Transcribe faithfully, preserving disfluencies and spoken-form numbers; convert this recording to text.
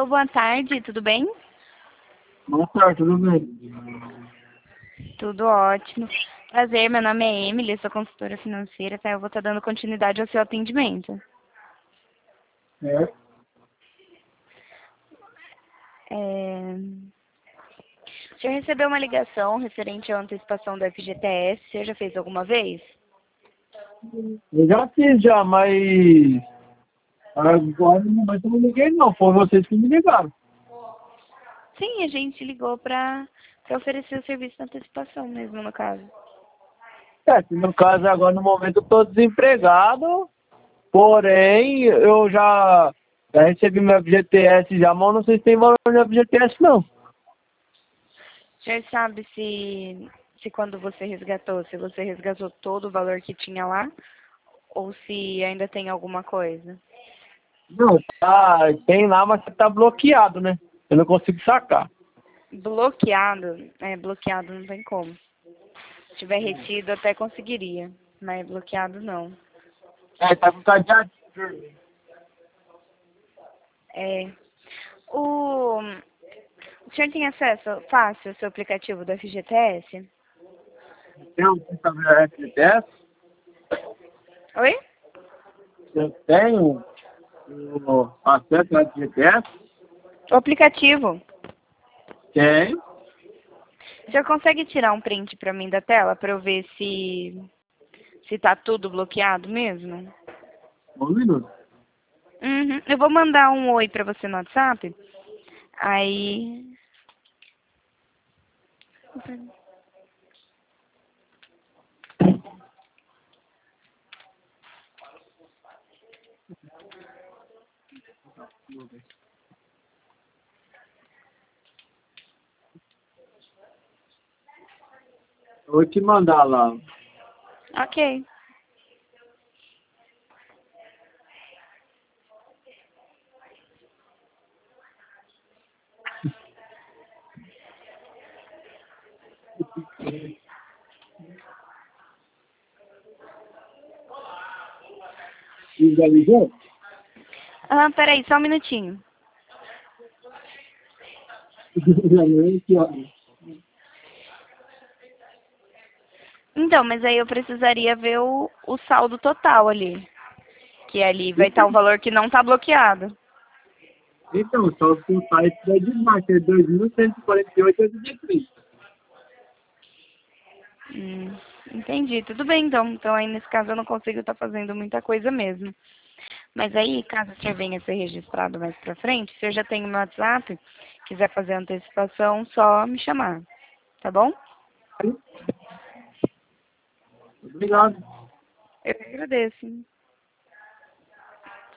boa tarde, tudo bem? Boa tarde, tudo bem? Tudo ótimo. Prazer, meu nome é Emily, sou consultora financeira, tá? Eu vou estar dando continuidade ao seu atendimento. É. É... O senhor recebeu uma ligação referente à antecipação da F G T S, o senhor já fez alguma vez? Eu já fiz já, mas agora no momento eu não liguei não, foi vocês que me ligaram. Sim, a gente ligou para oferecer o serviço de antecipação mesmo, no caso. É, que no caso agora no momento eu estou desempregado, porém eu já, já recebi meu F G T S já, mas não sei se tem valor no F G T S não. O senhor sabe se, se quando você resgatou, se você resgatou todo o valor que tinha lá, ou se ainda tem alguma coisa? Não, tá, tem lá, mas tá bloqueado, né? Eu não consigo sacar. Bloqueado, é, bloqueado não tem como. Se tiver retido até conseguiria, mas bloqueado não. É, tá com cadeado. É. O, o senhor tem acesso fácil ao seu aplicativo do F G T S? Tem um F G T S? Oi? Eu tenho o acesso ao F G T S? O aplicativo. Tenho. O senhor consegue tirar um print pra mim da tela para eu ver se se tá tudo bloqueado mesmo? Um minuto. Uhum. Eu vou mandar um oi pra você no WhatsApp. Aí. Eu vou te mandar lá. Ok. Já ligou? Ah, peraí, só um minutinho. Já ligou? Que hora? Então, mas aí eu precisaria ver o, o saldo total ali. Que ali vai estar o valor que não tá bloqueado. Então, só que o site da Desmar, que é dois mil cento e quarenta e oito reais e trinta. Hum, entendi. Tudo bem, então. Então aí nesse caso eu não consigo estar fazendo muita coisa mesmo. Mas aí, caso o senhor venha a ser registrado mais pra frente, se o senhor já tem o meu WhatsApp, quiser fazer antecipação, só me chamar. Tá bom? Obrigado. Eu que agradeço.